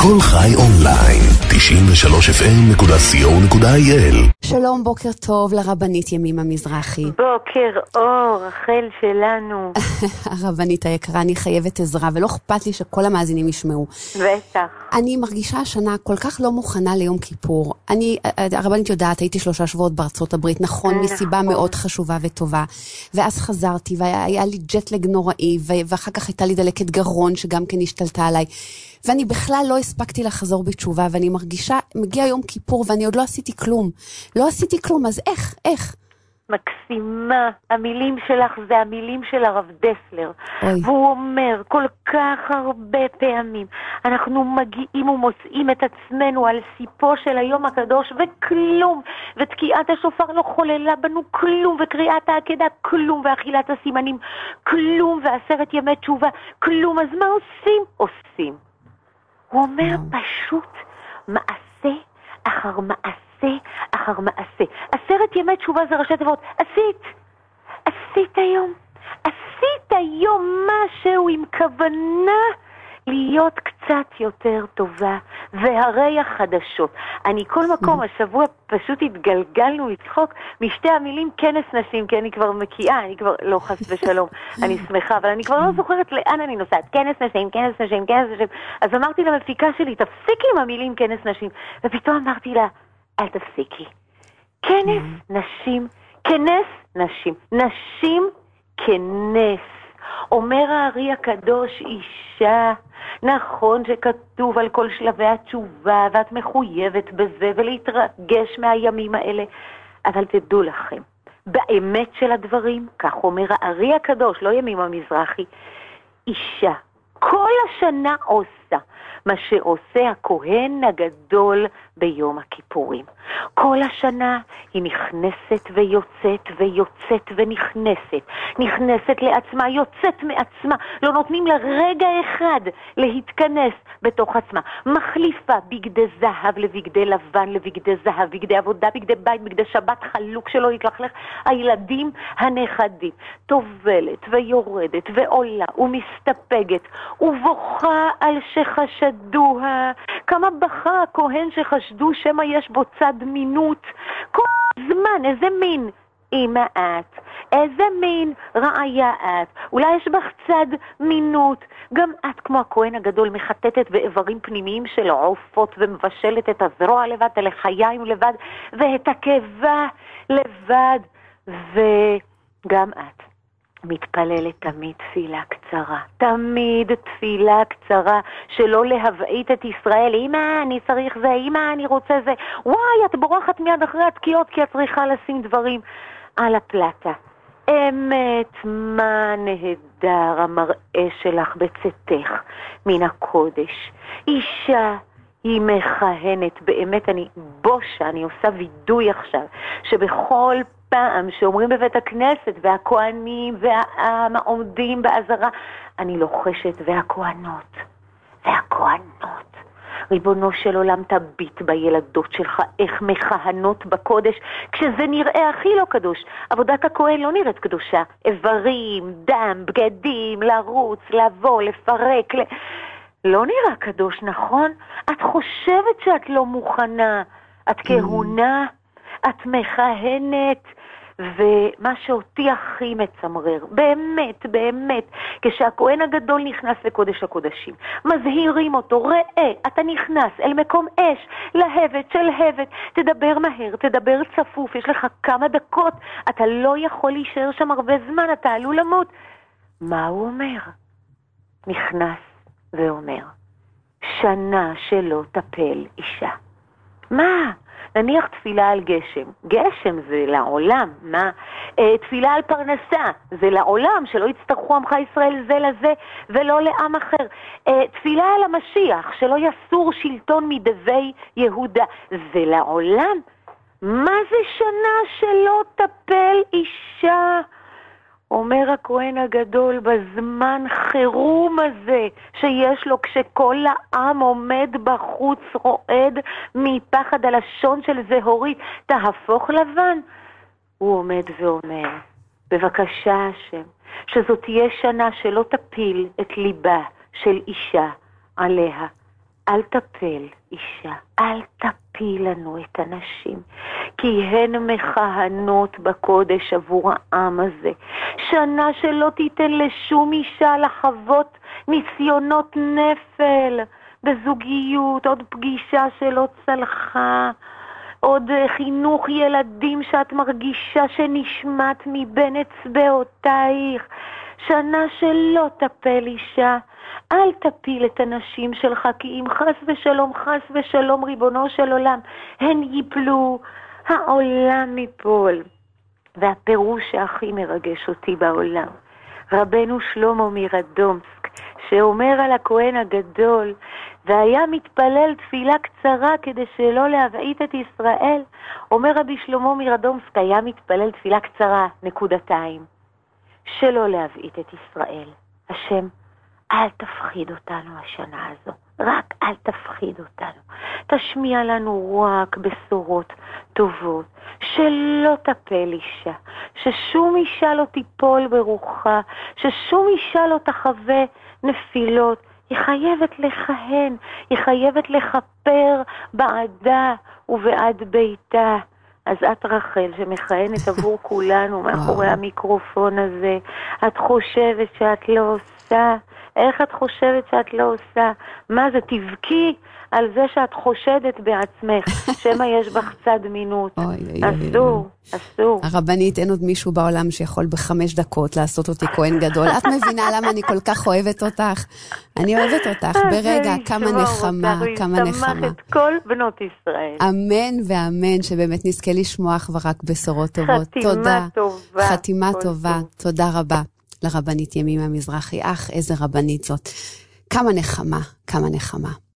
קול חי אונליין, 93fm.co.il. שלום, בוקר טוב לרבנית ימימה מזרחי. בוקר אור, רחל שלנו. הרבנית היקרה, אני חייבת עזרה, ולא אכפת לי שכל המאזינים ישמעו. בטח. אני מרגישה השנה כל כך לא מוכנה ליום כיפור. הרבנית יודעת, הייתי 3 שבועות בארצות הברית, נכון, מסיבה מאוד חשובה וטובה. ואז חזרתי, והיה לי ג'טלג נוראי, ואחר כך הייתה לי דלקת גרון, שגם כן השתלטה עליי. ואני בכלל לא הספקתי לחזור בתשובה, ואני מרגישה, מגיע יום כיפור, ואני עוד לא עשיתי כלום. לא עשיתי כלום, אז איך? מקסימה, המילים שלך זה המילים של הרב דסלר. והוא אומר כל כך הרבה פעמים, אנחנו מגיעים ומוצאים את עצמנו על סיפו של היום הקדוש וכלום, ותקיעת השופר לא חוללה בנו כלום, וקריאת העקדה כלום, ואכילת הסימנים כלום, ו10 ימי תשובה כלום. אז מה עושים? הוא אומר פשוט מעשה אחר מעשה אחר מעשה. 10 ימי תשובה זה ראשי תיבות. עשית היום משהו עם כוונה להיות קצת יותר טובה. והרי החדשות. אני כל מקום השבוע פשוט התגלגלנו לצחוק משתי המילים כנס נשים, כי אני כבר מקיאה, אני כבר לא חס ושלום, אני שמחה, אבל אני כבר לא זוכרת לאן אני נוסעת. כנס נשים. אז אמרתי למפיקה שלי, תפסיקי עם המילים כנס נשים. ופתאום אמרתי לה, אל תפסיקי. כנס נשים, נשים כנס. אומר הארי הקדוש, אישה, נכון שכתוב על כל שלבי התשובה, ואת מחויבת בזה, ולהתרגש מהימים האלה, אבל תדעו לכם, באמת של הדברים, כך אומר הארי הקדוש, לא ימימה מזרחי, אישה, כל השנה עושה מה שעושה הכהן הגדול ביום הכיפורים. כל השנה היא נכנסת ונכנסת, נכנסת לעצמה, יוצאת מעצמה, לא נותנים לה רגע אחד להתכנס בתוך עצמה. מחליפה בגדי זהב לבגדי לבן, לבגדי זהב, בגדי עבודה, בגדי בית, בגדי שבת חלוק שלא יתלכלך, הילדים הנכדים, טובלת ויורדת ועולה ומסתפגת ובוכה על שחשדוה. כמה בכה הכהן שחשדו שמה יש בו צד מינות. כל זמן, איזה מין אמא את, איזה מין רעיה את, אולי יש בך צד מינות. גם את כמו הכהן הגדול מחטטת באיברים פנימיים של עופות ומבשלת את הזרוע לבד, את הלחיים לבד ואת הקיבה לבד. וגם את מתפללת תמיד תפילה קצרה, שלא להבעית את ישראל. אמא אני צריך זה, אמא אני רוצה זה, וואי את בורחת מיד אחרי התקיעות כי את צריכה לשים דברים על הפלטה. אמת, מה נהדר המראה שלך בצאתך מן הקודש. אישה היא מכהנת, באמת אני בושה, אני עושה וידוי עכשיו, שבכל פעם שאומרים בבית הכנסת והכהנים והעם עומדים בעזרה, אני לוחשת והכהנות, ריבונו של עולם תביט בילדות שלך איך מכהנות בקודש כשזה נראה הכי לא קדוש. עבודת הכהן לא נראית קדושה, איברים, דם, בגדים, לרוץ, לבוא, לפרק, לא נראה קדוש, נכון? את חושבת שאת לא מוכנה, את כהונה, את מכהנת. ומה שאותי הכי מצמרר, באמת, כשהכהן הגדול נכנס לקודש הקודשים, מזהירים אותו, ראה, אתה נכנס אל מקום אש, להבת של הבת, תדבר מהר, תדבר צפוף, יש לך כמה דקות, אתה לא יכול להישאר שם הרבה זמן, אתה עלול למות. מה הוא אומר? נכנס ואומר, שנה שלא תפל אישה. מה? נניח תפילה על גשם זה לעולם, מה? תפילה על פרנסה זה לעולם, שלא יצטרכו עמך ישראל זה לזה ולא לעם אחר. תפילה על המשיח, שלא יסור שלטון מדבי יהודה, זה לעולם. מה זה שנה שלא תפל אישה? אומר הכהן הגדול, בזמן חירום הזה שיש לו, כשכל העם עומד בחוץ רועד מפחד הלשון של זהורית, תהפוך לבן. הוא עומד ואומר, בבקשה השם, שזאת תהיה שנה שלא תפיל את ליבה של אישה עליה. אל תפל, אישה, אל תפיל לנו את הנשים, כי הן מכהנות בקודש עבור העם הזה. שנה שלא תיתן לשום אישה לחוות ניסיונות נפל בזוגיות, עוד פגישה שלא צלחה, עוד חינוך ילדים שאת מרגישה שנשמט מבין אצבעותייך. שנה שלא תפל אישה, אל תפיל את הנשים שלך, כי אם חס ושלום ריבונו של עולם, הן ייפלו, העולם ייפול. והפירוש שהכי מרגש אותי בעולם, רבנו שלמה מרדומסק, שאומר על הכהן הגדול, והיה מתפלל תפילה קצרה כדי שלא להבעית את ישראל. אומר רבי שלמה מרדומסק, היה מתפלל תפילה קצרה, נקודתיים, שלא להבעית את ישראל. השם, אל תפחיד אותנו השנה הזו, רק אל תפחיד אותנו. תשמיע לנו רק בשורות טובות, שלא תפל אישה, ששום אישה לא תיפול ברוחה, ששום אישה לא תחווה נפילות. היא חייבת לכהן, היא חייבת לכפר בעדה ובעד ביתה. אז את רחל שמכהנת עבור כולנו מאחורי המיקרופון הזה, את חושבת שאת לא עושה? איך את חושבת שאת לא עושה? מה זה? תבכי על זה שאת חושדת בעצמך, שמה יש בך צד מינות. אסור, אסור. הרבנית, אין עוד מישהו בעולם שיכול ב5 דקות לעשות אותי כהן גדול. את מבינה למה אני כל כך אוהבת אותך? אני אוהבת אותך ברגע, כמה נחמה, כמה נחמה. ישמח את כל בנות ישראל. אמן ואמן, שבאמת נזכה לשמוח ורק בשורות טובות. חתימה טובה. חתימה טובה. תודה רבה לרבנית ימימה מזרחי. איזה רבנית זאת. כמה נחמה, כמה נחמה.